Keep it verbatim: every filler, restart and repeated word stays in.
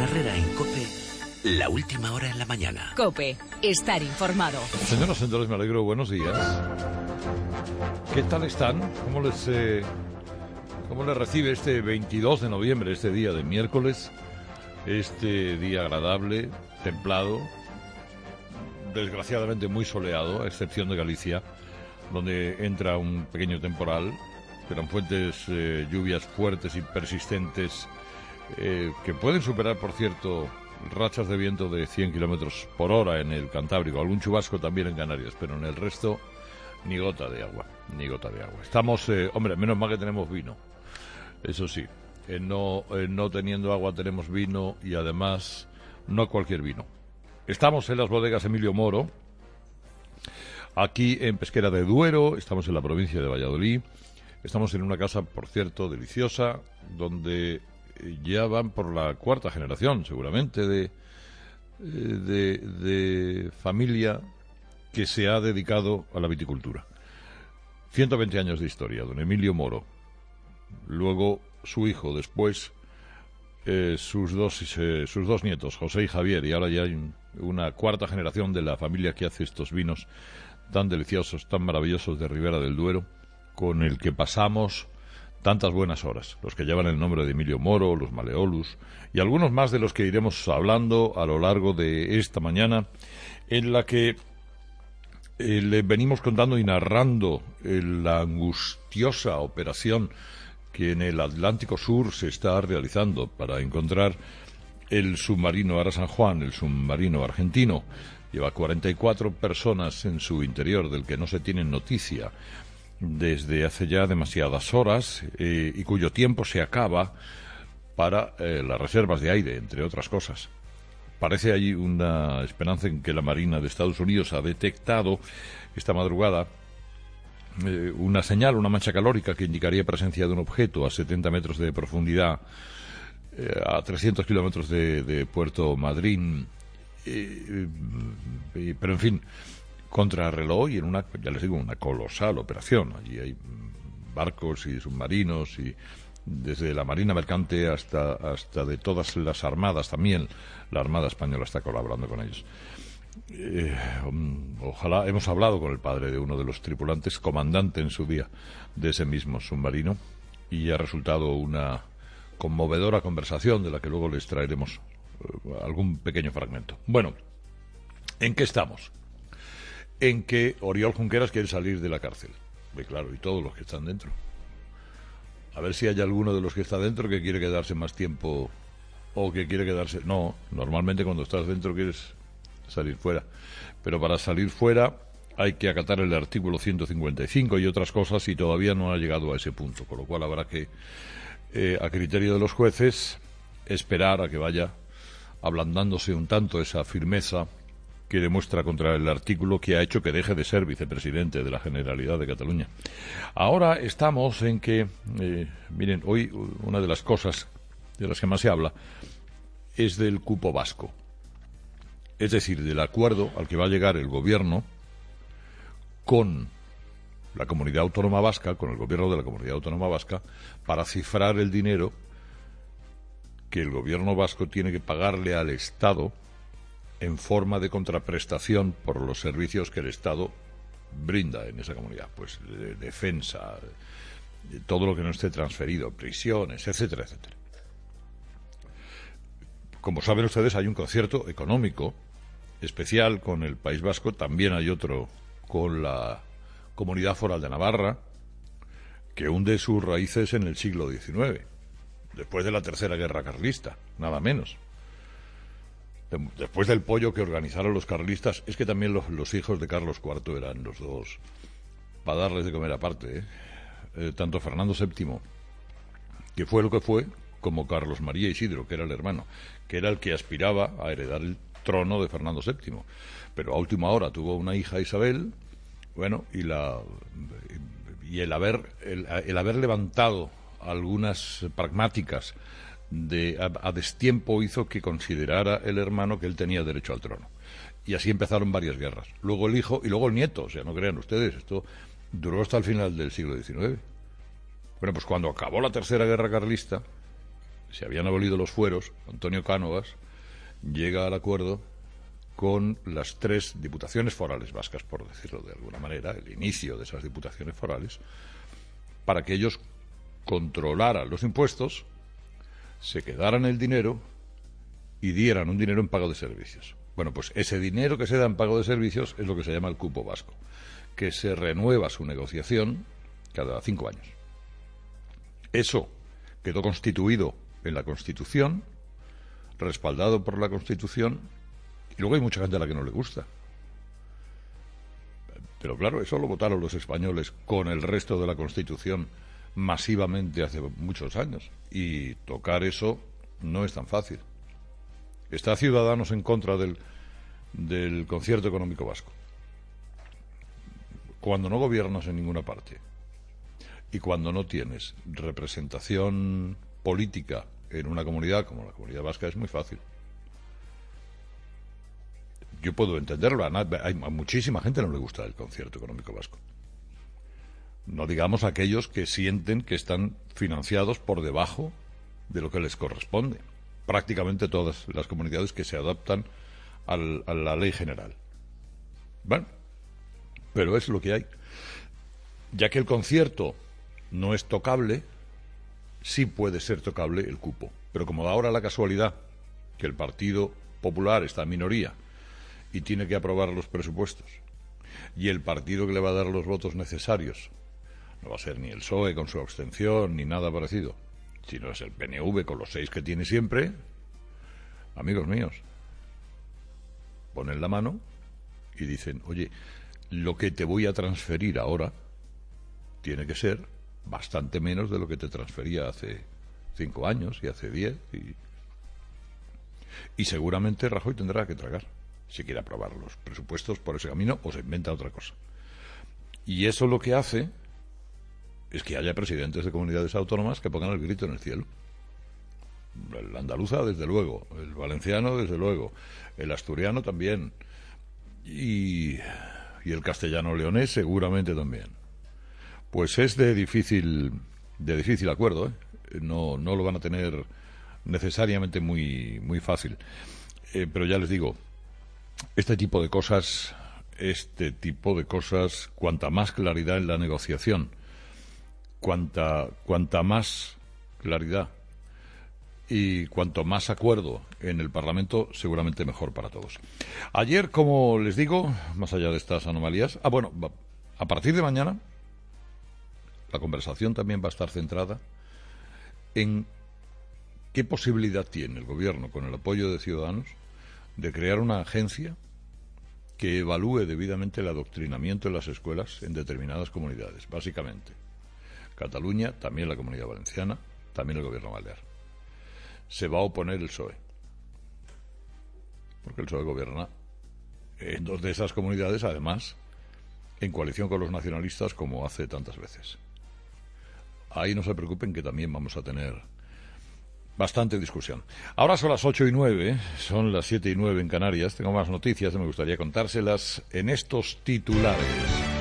Herrera en COPE, la última hora en la mañana. COPE, estar informado. Señoras y señores, me alegro, buenos días. ¿Qué tal están? ¿Cómo les, eh, cómo les recibe este veintidós de noviembre, este día de miércoles? Este día agradable, templado, desgraciadamente muy soleado, a excepción de Galicia, donde entra un pequeño temporal. Serán fuentes eh, lluvias fuertes y persistentes eh, que pueden superar, por cierto, rachas de viento de cien kilómetros por hora en el Cantábrico, algún chubasco también en Canarias, pero en el resto ni gota de agua, ni gota de agua. Estamos, eh, hombre, menos mal que tenemos vino, eso sí, eh, no, eh, no teniendo agua tenemos vino y además no cualquier vino. Estamos en las bodegas Emilio Moro, aquí en Pesquera de Duero, estamos en la provincia de Valladolid. Estamos en una casa, por cierto, deliciosa, donde ya van por la cuarta generación, seguramente, de, de, de familia que se ha dedicado a la viticultura. ciento veinte años de historia, don Emilio Moro. Luego su hijo, después eh, sus, dos, eh, sus dos nietos, José y Javier, y ahora ya hay un, una cuarta generación de la familia que hace estos vinos tan deliciosos, tan maravillosos de Ribera del Duero, con el que pasamos tantas buenas horas, los que llevan el nombre de Emilio Moro, los Maleolus, y algunos más de los que iremos hablando a lo largo de esta mañana, en la que eh, le venimos contando y narrando eh, la angustiosa operación que en el Atlántico Sur se está realizando para encontrar el submarino Ara San Juan, el submarino argentino. Lleva cuarenta y cuatro personas en su interior, del que no se tiene noticia desde hace ya demasiadas horas, eh, y cuyo tiempo se acaba para eh, las reservas de aire, entre otras cosas. Parece allí una esperanza en que la Marina de Estados Unidos ha detectado esta madrugada eh, una señal, una mancha calórica que indicaría presencia de un objeto a setenta metros de profundidad, eh, a trescientos kilómetros de, de Puerto Madryn, eh, eh, pero en fin, contrarreloj y en una, ya les digo, una colosal operación. Allí hay barcos y submarinos, y desde la Marina Mercante hasta, hasta de todas las armadas también. La Armada Española está colaborando con ellos. Eh, ojalá, hemos hablado con el padre de uno de los tripulantes, comandante en su día de ese mismo submarino, y ha resultado una conmovedora conversación de la que luego les traeremos eh, algún pequeño fragmento. Bueno, ¿en qué estamos? En que Oriol Junqueras quiere salir de la cárcel. Y claro, y todos los que están dentro. A ver si hay alguno de los que está dentro que quiere quedarse más tiempo o que quiere quedarse... No, normalmente cuando estás dentro quieres salir fuera. Pero para salir fuera hay que acatar el artículo ciento cincuenta y cinco y otras cosas, y todavía no ha llegado a ese punto. Con lo cual habrá que, eh, a criterio de los jueces, esperar a que vaya ablandándose un tanto esa firmeza que demuestra contra el artículo que ha hecho que deje de ser vicepresidente de la Generalidad de Cataluña. Ahora estamos en que, eh, miren, hoy una de las cosas de las que más se habla es del cupo vasco. Es decir, del acuerdo al que va a llegar el gobierno con la Comunidad Autónoma Vasca, con el gobierno de la Comunidad Autónoma Vasca, para cifrar el dinero que el gobierno vasco tiene que pagarle al Estado en forma de contraprestación por los servicios que el Estado brinda en esa comunidad, pues de defensa, de todo lo que no esté transferido, prisiones, etcétera, etcétera. Como saben ustedes, hay un concierto económico especial con el País Vasco, también hay otro con la Comunidad Foral de Navarra, que hunde sus raíces en el siglo diecinueve, después de la Tercera Guerra Carlista, nada menos. Después del pollo que organizaron los carlistas, es que también los, los hijos de Carlos cuarto eran los dos, para darles de comer aparte, ¿eh? Eh, tanto Fernando séptimo, que fue lo que fue, como Carlos María Isidro, que era el hermano, que era el que aspiraba a heredar el trono de Fernando séptimo. Pero a última hora tuvo una hija, Isabel, bueno, y la y el haber, el, el haber levantado algunas pragmáticas de a, a destiempo hizo que considerara el hermano que él tenía derecho al trono. Y así empezaron varias guerras. Luego el hijo y luego el nieto. O sea, no crean ustedes, esto duró hasta el final del siglo diecinueve. Bueno, pues cuando acabó la Tercera Guerra Carlista, se habían abolido los fueros, Antonio Cánovas llega al acuerdo con las tres diputaciones forales vascas, por decirlo de alguna manera, el inicio de esas diputaciones forales, para que ellos controlaran los impuestos, se quedaran el dinero y dieran un dinero en pago de servicios. Bueno, pues ese dinero que se da en pago de servicios es lo que se llama el cupo vasco, que se renueva su negociación cada cinco años. Eso quedó constituido en la Constitución, respaldado por la Constitución, y luego hay mucha gente a la que no le gusta. Pero claro, eso lo votaron los españoles con el resto de la Constitución masivamente hace muchos años, y tocar eso no es tan fácil. Está Ciudadanos en contra del, del concierto económico vasco. Cuando no gobiernas en ninguna parte y cuando no tienes representación política en una comunidad como la comunidad vasca, es muy fácil. Yo puedo entenderlo, a, a muchísima gente no le gusta el concierto económico vasco. No digamos aquellos que sienten que están financiados por debajo de lo que les corresponde. Prácticamente todas las comunidades que se adaptan al, a la ley general. Bueno, pero es lo que hay. Ya que el concierto no es tocable, sí puede ser tocable el cupo. Pero como da ahora la casualidad que el Partido Popular está en minoría y tiene que aprobar los presupuestos, y el partido que le va a dar los votos necesarios no va a ser ni el P S O E con su abstención ni nada parecido, sino es el P N V con los seis que tiene siempre, amigos míos, ponen la mano y dicen, oye, lo que te voy a transferir ahora tiene que ser bastante menos de lo que te transfería hace cinco años y hace diez, y, y seguramente Rajoy tendrá que tragar si quiere aprobar los presupuestos por ese camino o se inventa otra cosa. Y eso lo que hace es que haya presidentes de comunidades autónomas que pongan el grito en el cielo. El andaluza, desde luego, el valenciano, desde luego, el asturiano también, y, y el castellano-leonés seguramente también. Pues es de difícil, de difícil acuerdo, ¿eh? No, no lo van a tener necesariamente muy, muy fácil. Eh, pero ya les digo, este tipo de cosas, este tipo de cosas, cuanta más claridad en la negociación, Cuanta, cuanta más claridad y cuanto más acuerdo en el Parlamento, seguramente mejor para todos. Ayer, como les digo, más allá de estas anomalías, ah, bueno, a partir de mañana, la conversación también va a estar centrada en qué posibilidad tiene el Gobierno, con el apoyo de Ciudadanos, de crear una agencia que evalúe debidamente el adoctrinamiento en las escuelas en determinadas comunidades, básicamente Cataluña, también la Comunidad Valenciana, también el Gobierno balear. Se va a oponer el P S O E, porque el P S O E gobierna en dos de esas comunidades, además, en coalición con los nacionalistas, como hace tantas veces. Ahí no se preocupen, que también vamos a tener bastante discusión. Ahora son las ocho y nueve, son las siete y nueve en Canarias. Tengo más noticias y me gustaría contárselas en estos titulares.